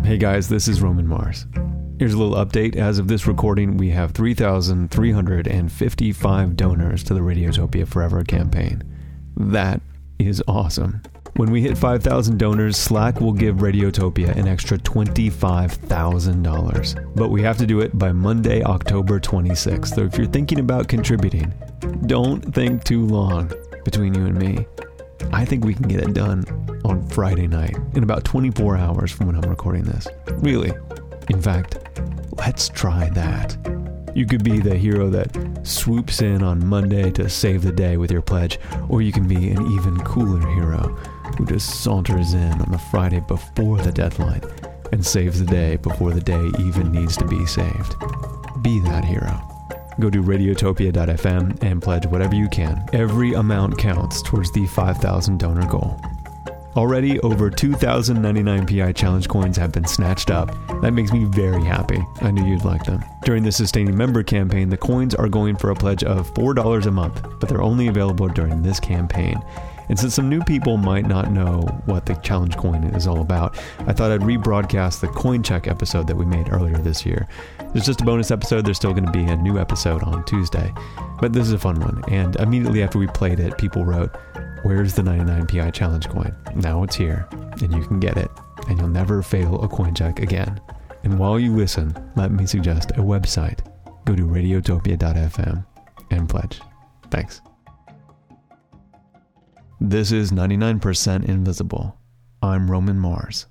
Hey guys, this is Roman Mars. Here's a little update. As of this recording, we have 3,355 donors to the Radiotopia Forever campaign. That is awesome. When we hit 5,000 donors, Slack will give Radiotopia an extra $25,000. But we have to do it by Monday, October 26th. So if you're thinking about contributing, don't think too long. Between you and me, I think we can get it done on Friday night, in about 24 hours from when I'm recording this. Really. In fact, let's try that. You could be the hero that swoops in on Monday to save the day with your pledge, or you can be an even cooler hero who just saunters in on the Friday before the deadline and saves the day before the day even needs to be saved. Be that hero. Go to radiotopia.fm and pledge whatever you can. Every amount counts towards the 5,000 donor goal. Already, over 2,099 PI Challenge coins have been snatched up. That makes me very happy. I knew you'd like them. During the Sustaining Member campaign, the coins are going for a pledge of $4 a month, but they're only available during this campaign. And since some new people might not know what the challenge coin is all about, I thought I'd rebroadcast the coin check episode that we made earlier this year. There's just a bonus episode. There's still going to be a new episode on Tuesday. But this is a fun one. And immediately after we played it, people wrote, "Where's the 99 PI challenge coin? Now it's here, and you can get it, and you'll never fail a coin check again." And while you listen, let me suggest a website. Go to radiotopia.fm and pledge. Thanks. This is 99% Invisible. I'm Roman Mars.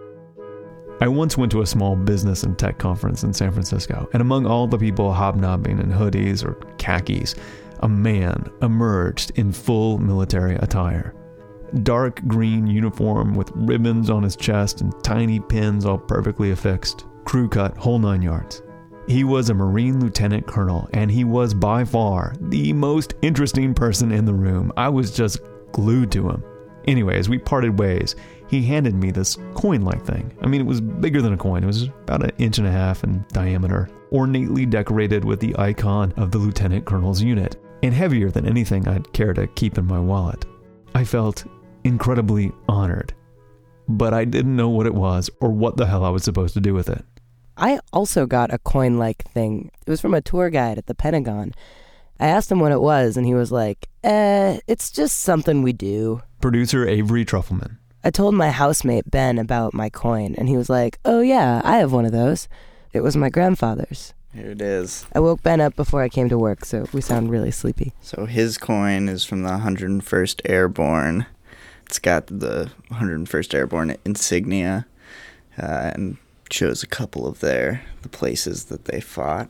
I once went to a small business and tech conference in San Francisco, and among all the people hobnobbing in hoodies or khakis, a man emerged in full military attire. Dark green uniform with ribbons on his chest and tiny pins all perfectly affixed. Crew cut, whole 9 yards. He was a Marine Lieutenant Colonel, and he was by far the most interesting person in the room. I was just glued to him. Anyway, as we parted ways, he handed me this coin-like thing. I mean, it was bigger than a coin. It was about 1.5 inches in diameter, ornately decorated with the icon of the Lieutenant Colonel's unit, and heavier than anything I'd care to keep in my wallet. I felt incredibly honored, but I didn't know what it was or what the hell I was supposed to do with it. I also got a coin-like thing. It was from a tour guide at the Pentagon. I asked him what it was, and he was like, it's just something we do. Producer Avery Trufelman. I told my housemate Ben about my coin, and he was like, oh yeah, I have one of those. It was my grandfather's. Here it is. I woke Ben up before I came to work, so we sound really sleepy. So his coin is from the 101st Airborne. It's got the 101st Airborne insignia and shows a couple of the places that they fought.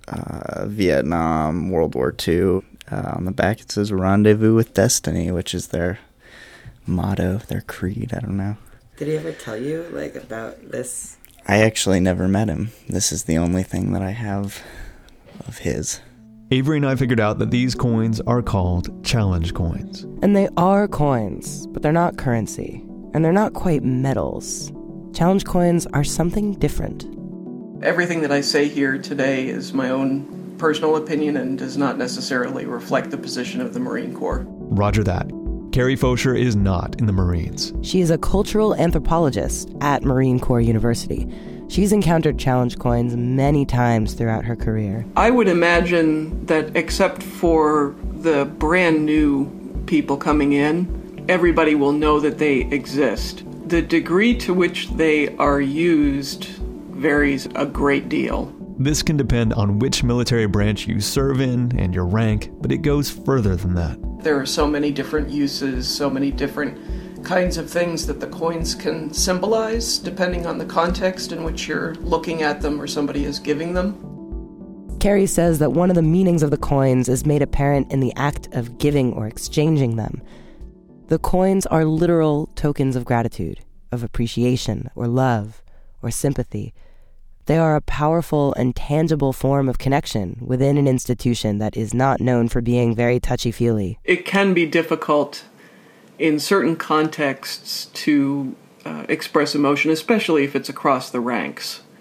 Vietnam, World War II. On the back it says Rendezvous with Destiny, which is their motto, their creed, I don't know. Did he ever tell you, about this? I actually never met him. This is the only thing that I have of his. Avery and I figured out that these coins are called challenge coins. And they are coins, but they're not currency. And they're not quite medals. Challenge coins are something different. Everything that I say here today is my own personal opinion and does not necessarily reflect the position of the Marine Corps. Roger that. Carrie Fosher is not in the Marines. She is a cultural anthropologist at Marine Corps University. She's encountered challenge coins many times throughout her career. I would imagine that except for the brand new people coming in, everybody will know that they exist. The degree to which they are used varies a great deal. This can depend on which military branch you serve in and your rank, but it goes further than that. There are so many different uses, so many different kinds of things that the coins can symbolize, depending on the context in which you're looking at them or somebody is giving them. Carrie says that one of the meanings of the coins is made apparent in the act of giving or exchanging them. The coins are literal tokens of gratitude, of appreciation, or love, or sympathy. They are a powerful and tangible form of connection within an institution that is not known for being very touchy-feely. It can be difficult in certain contexts to express emotion, especially if it's across the ranks.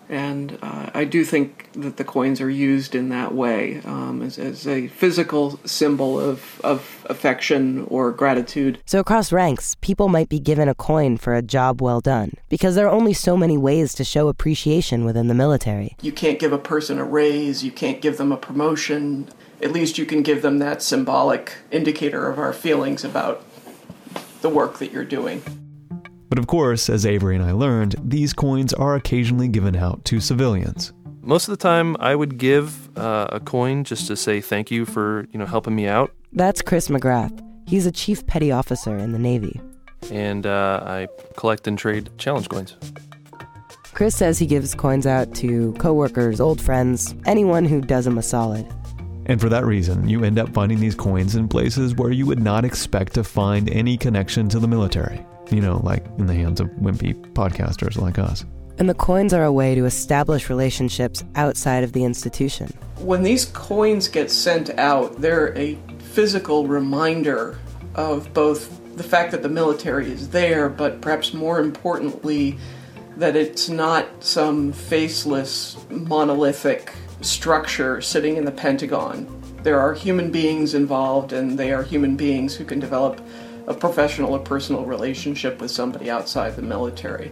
And I do think that the coins are used in that way, as a physical symbol of affection or gratitude. So across ranks, people might be given a coin for a job well done, because there are only so many ways to show appreciation within the military. You can't give a person a raise, you can't give them a promotion. At least you can give them that symbolic indicator of our feelings about the work that you're doing. But of course, as Avery and I learned, these coins are occasionally given out to civilians. Most of the time, I would give a coin just to say thank you for, helping me out. That's Chris McGrath. He's a chief petty officer in the Navy. And I collect and trade challenge coins. Chris says he gives coins out to coworkers, old friends, anyone who does him a solid. And for that reason, you end up finding these coins in places where you would not expect to find any connection to the military. Like in the hands of wimpy podcasters like us. And the coins are a way to establish relationships outside of the institution. When these coins get sent out, they're a physical reminder of both the fact that the military is there, but perhaps more importantly, that it's not some faceless, monolithic structure sitting in the Pentagon. There are human beings involved, and they are human beings who can develop a professional or personal relationship with somebody outside the military.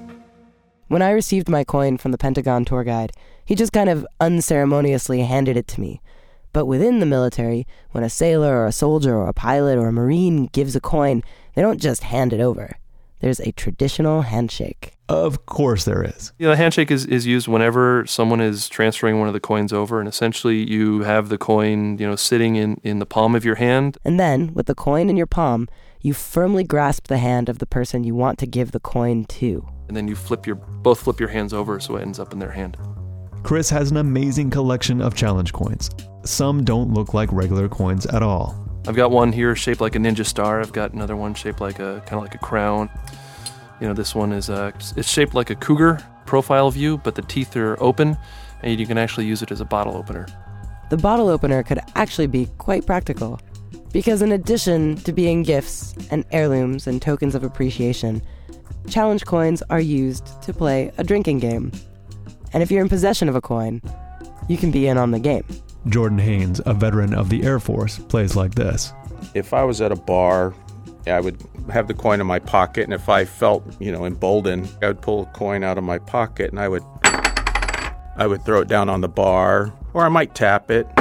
When I received my coin from the Pentagon tour guide, he just kind of unceremoniously handed it to me. But within the military, when a sailor or a soldier or a pilot or a Marine gives a coin, they don't just hand it over. There's a traditional handshake. Of course there is. The handshake is used whenever someone is transferring one of the coins over, and essentially you have the coin, sitting in the palm of your hand. And then, with the coin in your palm, you firmly grasp the hand of the person you want to give the coin to. And then you both flip your hands over so it ends up in their hand. Chris has an amazing collection of challenge coins. Some don't look like regular coins at all. I've got one here shaped like a ninja star. I've got another one shaped like kind of like a crown. This one is it's shaped like a cougar profile view, but the teeth are open, and you can actually use it as a bottle opener. The bottle opener could actually be quite practical, because in addition to being gifts and heirlooms and tokens of appreciation, challenge coins are used to play a drinking game. And if you're in possession of a coin, you can be in on the game. Jordan Haynes, a veteran of the Air Force, plays like this. If I was at a bar, I would have the coin in my pocket, and if I felt, emboldened, I would pull a coin out of my pocket and I would throw it down on the bar, or I might tap it.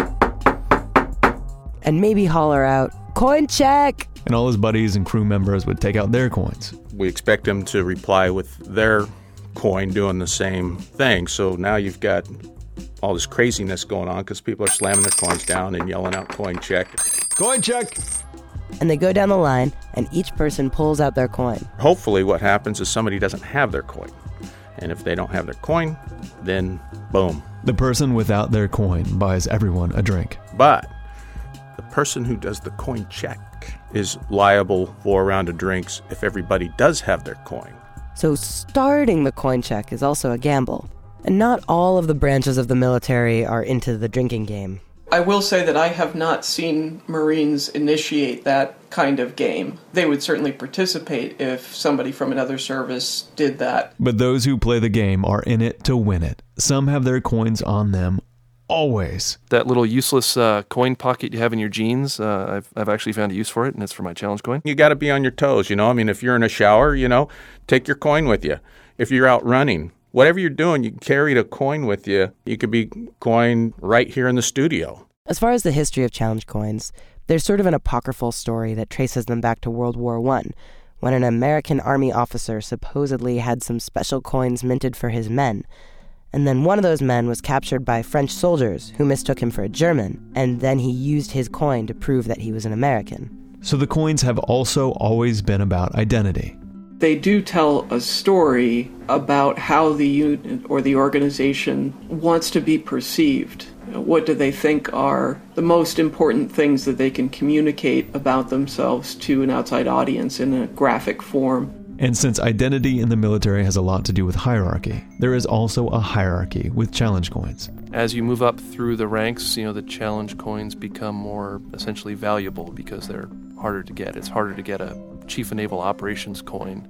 And maybe holler out, "Coin check!" And all his buddies and crew members would take out their coins. We expect them to reply with their coin doing the same thing. So now you've got all this craziness going on because people are slamming their coins down and yelling out "coin check." Coin check! And they go down the line, and each person pulls out their coin. Hopefully what happens is somebody doesn't have their coin. And if they don't have their coin, then boom. The person without their coin buys everyone a drink. But the person who does the coin check is liable for a round of drinks if everybody does have their coin. So starting the coin check is also a gamble. And not all of the branches of the military are into the drinking game. I will say that I have not seen Marines initiate that kind of game. They would certainly participate if somebody from another service did that. But those who play the game are in it to win it. Some have their coins on them, always. That little useless coin pocket you have in your jeans, I've actually found a use for it, and it's for my challenge coin. You got to be on your toes, if you're in a shower, take your coin with you. If you're out running, whatever you're doing, you carry the coin with you. You could be coin right here in the studio. As far as the history of challenge coins, there's sort of an apocryphal story that traces them back to World War I, when an American Army officer supposedly had some special coins minted for his men. And then one of those men was captured by French soldiers who mistook him for a German, and then he used his coin to prove that he was an American. So the coins have also always been about identity. They do tell a story about how the unit or the organization wants to be perceived. What do they think are the most important things that they can communicate about themselves to an outside audience in a graphic form? And since identity in the military has a lot to do with hierarchy, there is also a hierarchy with challenge coins. As you move up through the ranks, the challenge coins become more essentially valuable because they're harder to get. It's harder to get a Chief of Naval Operations coin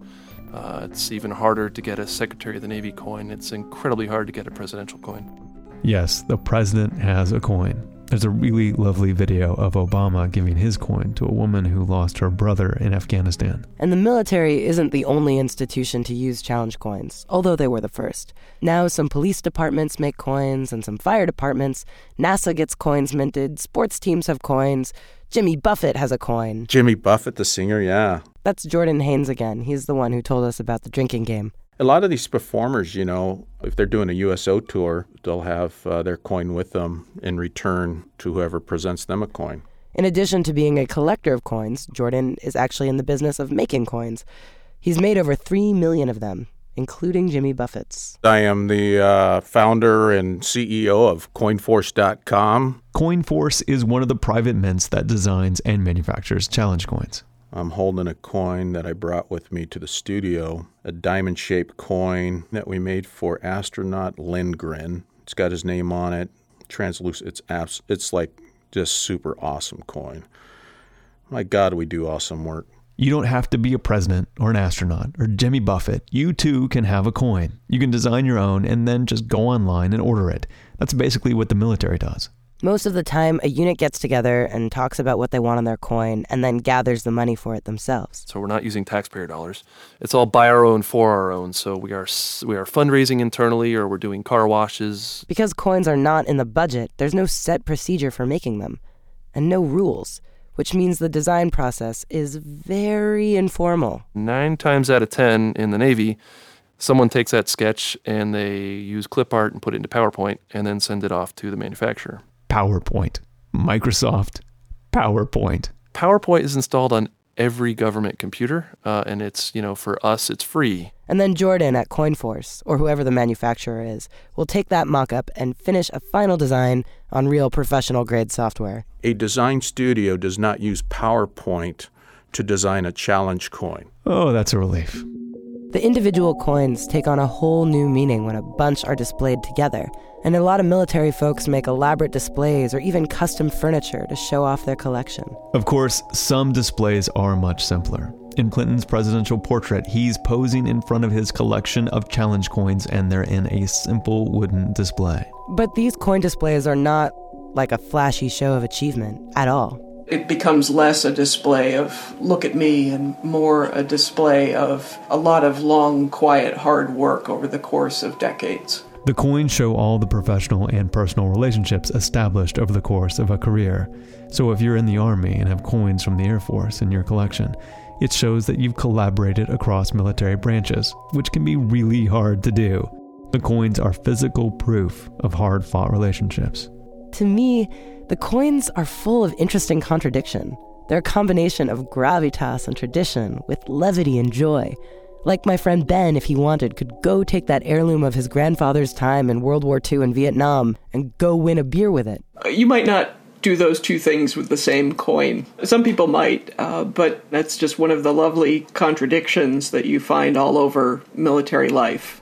It's even harder to get a Secretary of the Navy coin. It's incredibly hard to get a presidential coin. Yes, the president has a coin. There's a really lovely video of Obama giving his coin to a woman who lost her brother in Afghanistan. And the military isn't the only institution to use challenge coins, although they were the first. Now some police departments make coins and some fire departments. NASA gets coins minted. Sports teams have coins. Jimmy Buffett has a coin. Jimmy Buffett, the singer, yeah. That's Jordan Haynes again. He's the one who told us about the drinking game. A lot of these performers, you know, if they're doing a USO tour, they'll have their coin with them in return to whoever presents them a coin. In addition to being a collector of coins, Jordan is actually in the business of making coins. He's made over 3 million of them, including Jimmy Buffett's. I am the founder and CEO of CoinForce.com. CoinForce is one of the private mints that designs and manufactures challenge coins. I'm holding a coin that I brought with me to the studio, a diamond-shaped coin that we made for astronaut Lindgren. It's got his name on it, translucent. It's like just super awesome coin. My God, we do awesome work. You don't have to be a president or an astronaut or Jimmy Buffett. You too can have a coin. You can design your own and then just go online and order it. That's basically what the military does. Most of the time, a unit gets together and talks about what they want on their coin and then gathers the money for it themselves. So we're not using taxpayer dollars. It's all by our own, for our own. So we are fundraising internally, or we're doing car washes. Because coins are not in the budget, there's no set procedure for making them, and no rules, which means the design process is very informal. 9 times out of 10 in the Navy, someone takes that sketch and they use clip art and put it into PowerPoint and then send it off to the manufacturer. PowerPoint. Microsoft PowerPoint. PowerPoint is installed on every government computer, and it's, for us, it's free. And then Jordan at CoinForce, or whoever the manufacturer is, will take that mock-up and finish a final design on real professional-grade software. A design studio does not use PowerPoint to design a challenge coin. Oh, that's a relief. The individual coins take on a whole new meaning when a bunch are displayed together. And a lot of military folks make elaborate displays or even custom furniture to show off their collection. Of course, some displays are much simpler. In Clinton's presidential portrait, he's posing in front of his collection of challenge coins, and they're in a simple wooden display. But these coin displays are not like a flashy show of achievement at all. It becomes less a display of look at me and more a display of a lot of long, quiet, hard work over the course of decades. The coins show all the professional and personal relationships established over the course of a career. So if you're in the Army and have coins from the Air Force in your collection, it shows that you've collaborated across military branches, which can be really hard to do. The coins are physical proof of hard-fought relationships. To me, the coins are full of interesting contradiction. They're a combination of gravitas and tradition with levity and joy. Like my friend Ben, if he wanted, could go take that heirloom of his grandfather's time in World War II in Vietnam and go win a beer with it. You might not do those two things with the same coin. Some people might, but that's just one of the lovely contradictions that you find all over military life.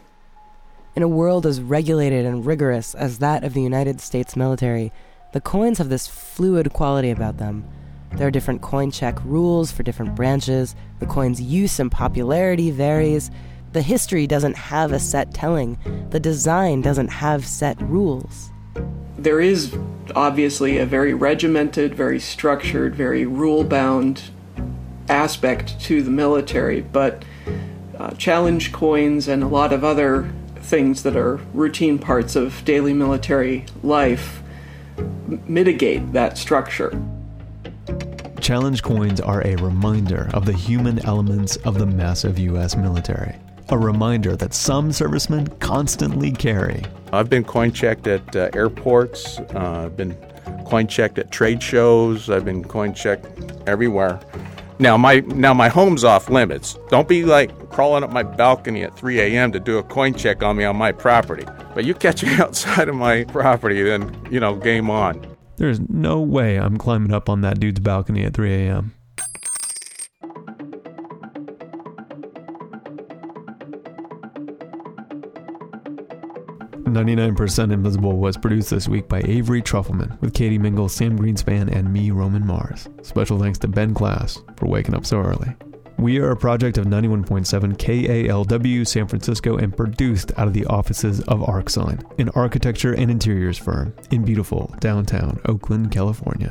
In a world as regulated and rigorous as that of the United States military, the coins have this fluid quality about them. There are different coin check rules for different branches. The coin's use and popularity varies. The history doesn't have a set telling. The design doesn't have set rules. There is obviously a very regimented, very structured, very rule-bound aspect to the military, but challenge coins and a lot of other things that are routine parts of daily military life mitigate that structure. Challenge coins are a reminder of the human elements of the massive U.S. military. A reminder that some servicemen constantly carry. I've been coin checked at airports. I've been coin checked at trade shows. I've been coin checked everywhere. Now my home's off limits. Don't be like crawling up my balcony at 3 a.m. to do a coin check on me on my property. But you catch me outside of my property, then, game on. There's no way I'm climbing up on that dude's balcony at 3 a.m. "99% Invisible" was produced this week by Avery Trufelman, with Katie Mingle, Sam Greenspan, and me, Roman Mars. Special thanks to Ben Klass for waking up so early. We are a project of 91.7 KALW San Francisco and produced out of the offices of ArcSign, an architecture and interiors firm in beautiful downtown Oakland, California.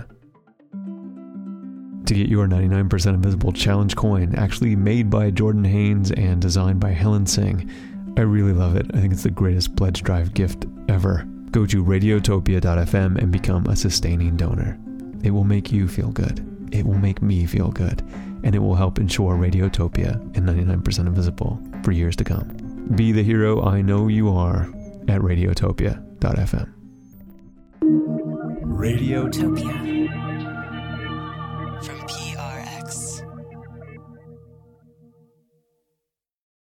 To get your 99% Invisible Challenge coin, actually made by Jordan Haynes and designed by Helen Singh, I really love it. I think it's the greatest pledge drive gift ever. Go to radiotopia.fm and become a sustaining donor. It will make you feel good. It will make me feel good. And it will help ensure Radiotopia and 99% Invisible for years to come. Be the hero I know you are at radiotopia.fm. Radiotopia from P